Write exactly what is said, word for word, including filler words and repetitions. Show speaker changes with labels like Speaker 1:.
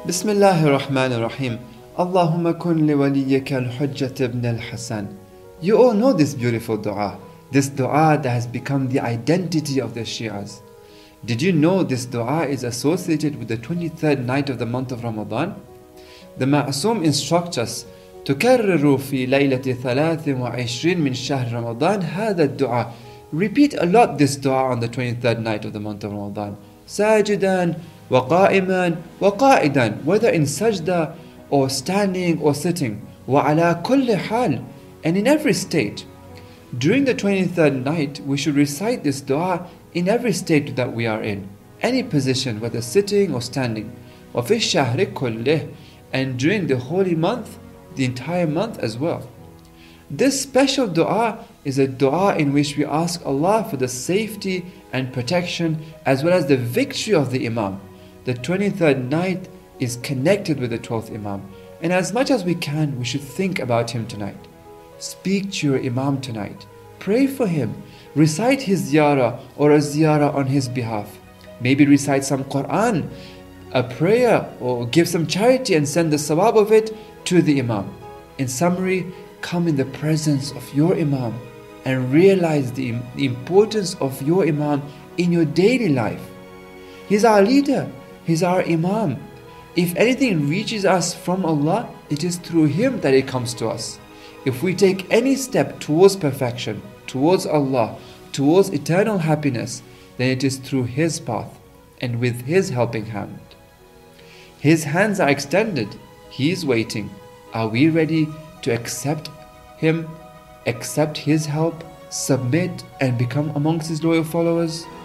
Speaker 1: بسم الله الرحمن الرحيم. اللهم كن لوليك الحجة ابن الحسن. You all know this beautiful dua. This dua that has become the identity of the Shias. Did you know this dua is associated with the twenty-third night of the month of Ramadan? The Ma'asum instructs us تكرروا في ليلة ثلاث وعشرين من شهر رمضان هذا الدعاء. Repeat a lot this dua on the twenty-third night of the month of Ramadan. ساجدا وقائما وقائدا, whether in sajda or standing or sitting. وعلى كل حال, and in every state. During the twenty-third night, we should recite this dua in every state that we are in. Any position, whether sitting or standing. وفي الشهر كله, and during the holy month, the entire month as well. This special dua is a dua in which we ask Allah for the safety and protection as well as the victory of the Imam. The twenty-third night is connected with the twelfth Imam, and as much as we can, we should think about him tonight. Speak to your Imam tonight. Pray for him. Recite his ziyarah or a ziyarah on his behalf. Maybe recite some Quran, a prayer, or give some charity and send the sawab of it to the Imam. In summary, come in the presence of your Imam and realize the, the importance of your Imam in your daily life. He's our leader. He's our Imam. If anything reaches us from Allah, it is through him that it comes to us. If we take any step towards perfection, towards Allah, towards eternal happiness, then it is through his path and with his helping hand. His hands are extended. He is waiting. Are we ready to accept him, accept his help, submit and become amongst his loyal followers?